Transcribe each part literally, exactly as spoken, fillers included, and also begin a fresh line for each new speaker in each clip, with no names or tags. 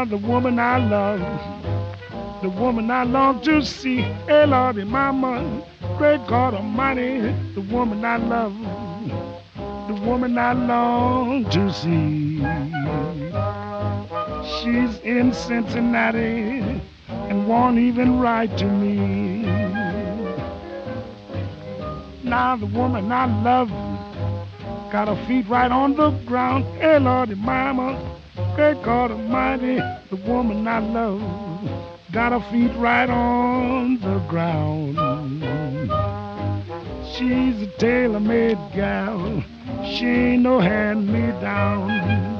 the woman I love, the woman I long to see. Hey, Lordy, mama, great God Almighty, the woman I love, the woman I long to see. She's in Cincinnati and won't even write to me. Now the woman I love got her feet right on the ground. Hey, Lordy, mama, great God Almighty, the woman I love got her feet right on the ground. She's a tailor-made gal, she ain't no hand-me-down.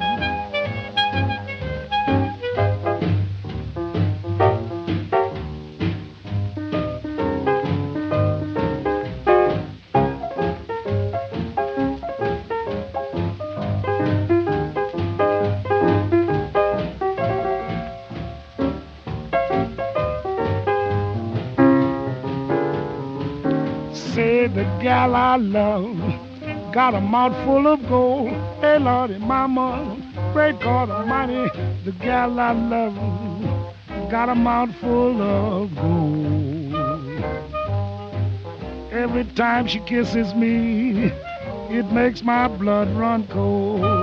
Say the gal I love got a mouth full of gold. Hey, Lordy, mama, great God Almighty, the gal I love got a mouth full of gold. Every time she kisses me, it makes my blood run cold.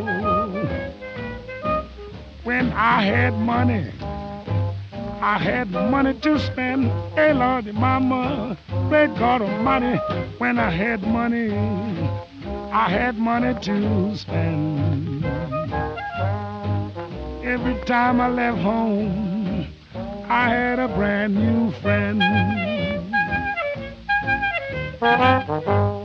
When I had money, I had money to spend. Hey, Lordy, mama, great God Almighty, when I had money, I had money to spend. Every time I left home, I had a brand new friend.